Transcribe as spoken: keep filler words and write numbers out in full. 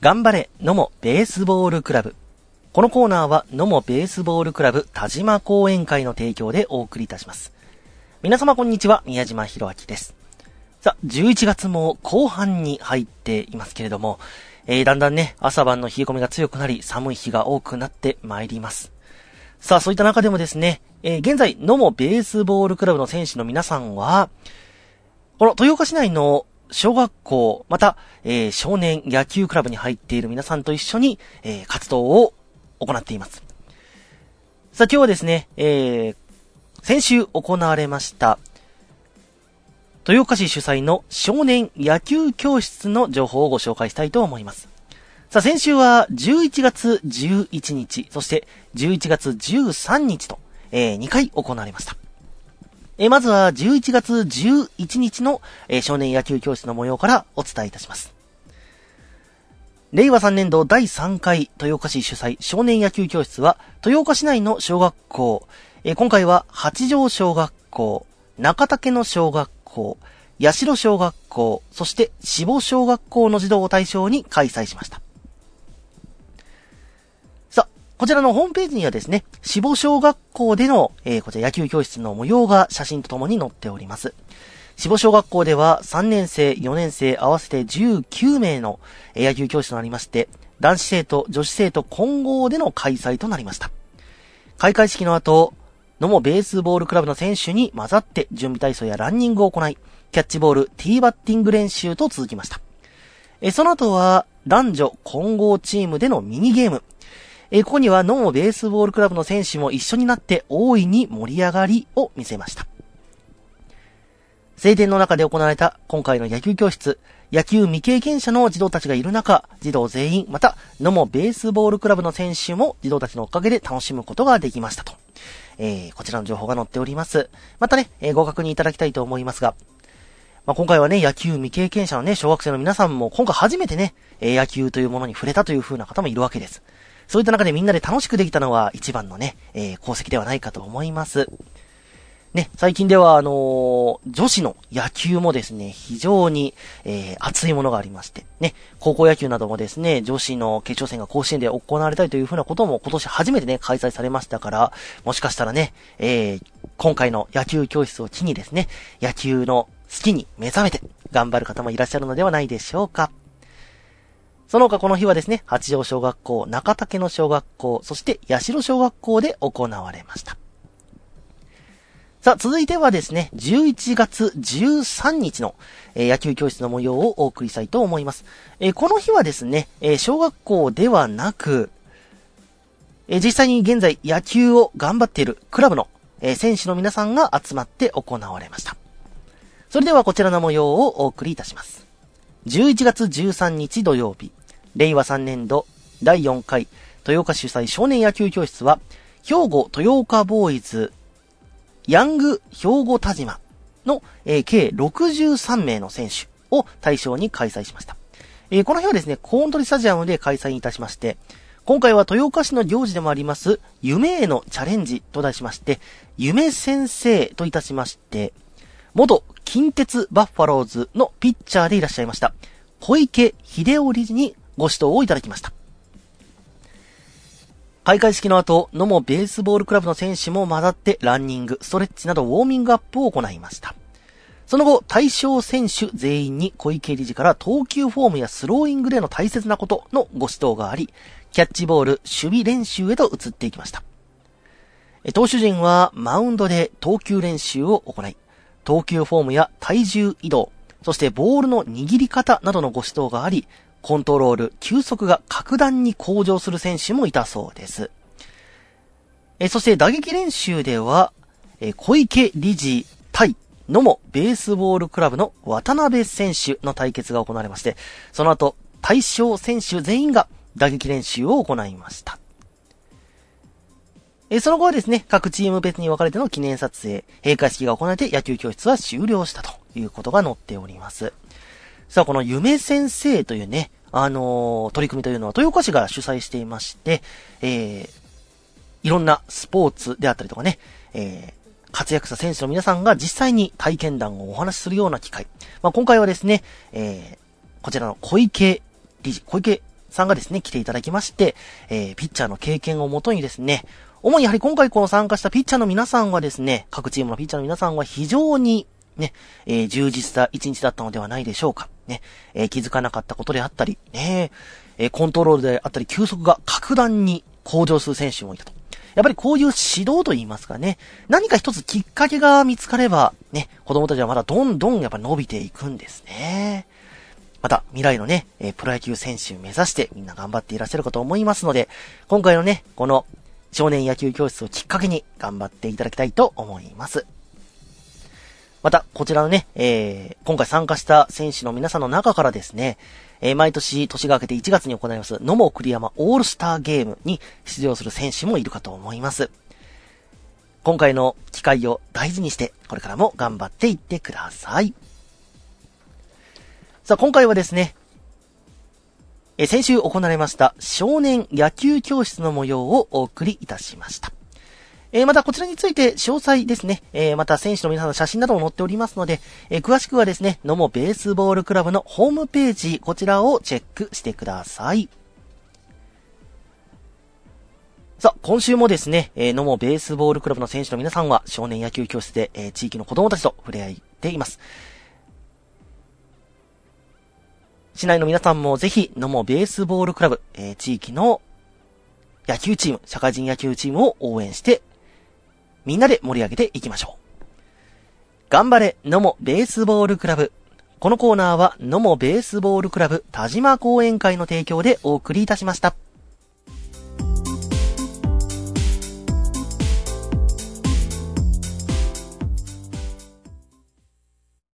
頑張れ野茂ベースボールクラブ。このコーナーは野茂ベースボールクラブ田島講演会の提供でお送りいたします。皆様こんにちは、宮島博明です。さあ、じゅういちがつも後半に入っていますけれども、えー、だんだんね、朝晩の冷え込みが強くなり、寒い日が多くなってまいります。さあ、そういった中でもですね、えー、現在野茂ベースボールクラブの選手の皆さんは、この豊岡市内の小学校、また、えー、少年野球クラブに入っている皆さんと一緒に、えー、活動を行っています。さあ、今日はですね、えー、先週行われました、豊岡市主催の少年野球教室の情報をご紹介したいと思います。さあ、先週はじゅういちがつじゅういちにち、そしてじゅういちがつじゅうさんにちと、えー、にかい行われました。えー、まずはじゅういちがつじゅういちにちの、えー、少年野球教室の模様からお伝えいたします。れいわさんねんどだいさんかい豊岡市主催少年野球教室は豊岡市内の小学校、えー、今回は八条小学校、中竹野小学校、八代小学校、そして志保小学校の児童を対象に開催しました。こちらのホームページにはですね、志保小学校での、えー、こちら野球教室の模様が写真とともに載っております。志保小学校ではさんねんせい、よねんせい合わせてじゅうきゅうめいの野球教室となりまして、男子生徒、女子生徒混合での開催となりました。開会式の後、野茂ベースボールクラブの選手に混ざって準備体操やランニングを行い、キャッチボール、ティーバッティング練習と続きました。えー、その後は男女混合チームでのミニゲーム、えー、ここには野茂ベースボールクラブの選手も一緒になって大いに盛り上がりを見せました。晴天の中で行われた今回の野球教室、野球未経験者の児童たちがいる中、児童全員、また野茂ベースボールクラブの選手も児童たちのおかげで楽しむことができましたと。えー、こちらの情報が載っております。またね、えー、ご確認いただきたいと思いますが、まあ、今回はね、野球未経験者のね、小学生の皆さんも今回初めてね、えー、野球というものに触れたという風な方もいるわけです。そういった中でみんなで楽しくできたのは一番のね、えー、功績ではないかと思います。ね、最近ではあのー、女子の野球もですね、非常に、えー、熱いものがありまして、ね、高校野球などもですね、女子の決勝戦が甲子園で行われたりというふうなことも今年初めてね、開催されましたから、もしかしたらね、えー、今回の野球教室を機にですね、野球の好きに目覚めて頑張る方もいらっしゃるのではないでしょうか。その他この日はですね、八条小学校、中竹野小学校、そして八代小学校で行われました。さあ、続いてはですね、じゅういちがつじゅうさんにちの、えー、野球教室の模様をお送りしたいと思います。えー、この日はですね、えー、小学校ではなく、えー、実際に現在野球を頑張っているクラブの、えー、選手の皆さんが集まって行われました。それではこちらの模様をお送りいたします。じゅういちがつじゅうさんにち土曜日、れいわさんねんどだいよんかい豊岡市主催少年野球教室は兵庫豊岡ボーイズヤング兵庫田島の、えー、計ろくじゅうさんめいの選手を対象に開催しました。えー、この日はですね、コーントリスタジアムで開催いたしまして、今回は豊岡市の行事でもあります夢へのチャレンジと題しまして、夢先生といたしまして、元近鉄バッファローズのピッチャーでいらっしゃいました小池秀夫理事にご指導をいただきました。開会式の後、野茂ベースボールクラブの選手も混ざってランニング、ストレッチなどウォーミングアップを行いました。その後、対象選手全員に小池理事から投球フォームやスローイングでの大切なことのご指導があり、キャッチボール、守備練習へと移っていきました。投手陣はマウンドで投球練習を行い、投球フォームや体重移動、そしてボールの握り方などのご指導があり、コントロール、球速が格段に向上する選手もいたそうです。えそして打撃練習では、え小池理事対野茂ベースボールクラブの渡辺選手の対決が行われまして、その後、対象選手全員が打撃練習を行いました。えその後はですね、各チーム別に分かれての記念撮影、閉会式が行われて野球教室は終了したということが載っております。さあ、この夢先生というね、あのー、取り組みというのは豊岡市が主催していまして、えー、いろんなスポーツであったりとかね、えー、活躍した選手の皆さんが実際に体験談をお話しするような機会。まあ、今回はですね、えー、こちらの小池理事、小池さんがですね、来ていただきまして、えー、ピッチャーの経験をもとにですね、主にやはり今回この参加したピッチャーの皆さんはですね、各チームのピッチャーの皆さんは非常にね、えー、充実した一日だったのではないでしょうか。ね、えー、気づかなかったことであったり、ね、えー、コントロールであったり、球速が格段に向上する選手もいたと。やっぱりこういう指導といいますかね、何か一つきっかけが見つかれば、ね、子供たちはまだどんどんやっぱ伸びていくんですね。また、未来のね、えー、プロ野球選手を目指してみんな頑張っていらっしゃるかと思いますので、今回のね、この少年野球教室をきっかけに頑張っていただきたいと思います。また、こちらのね、えー、今回参加した選手の皆さんの中からですね、えー、毎年年が明けていちがつに行います野茂栗山オールスターゲームに出場する選手もいるかと思います。今回の機会を大事にして、これからも頑張っていってください。さあ、今回はですね、えー、先週行われました少年野球教室の模様をお送りいたしました。えー、またこちらについて詳細ですね、えー、また選手の皆さんの写真なども載っておりますので、えー、詳しくはですね、野茂ベースボールクラブのホームページ、こちらをチェックしてください。さあ、今週もですね、えー、野茂ベースボールクラブの選手の皆さんは少年野球教室で、えー、地域の子供たちと触れ合っています。市内の皆さんもぜひ野茂ベースボールクラブ、えー、地域の野球チーム、社会人野球チームを応援してみんなで盛り上げていきましょう。頑張れ野茂ベースボールクラブ。このコーナーは野茂ベースボールクラブ田島講演会の提供でお送りいたしました。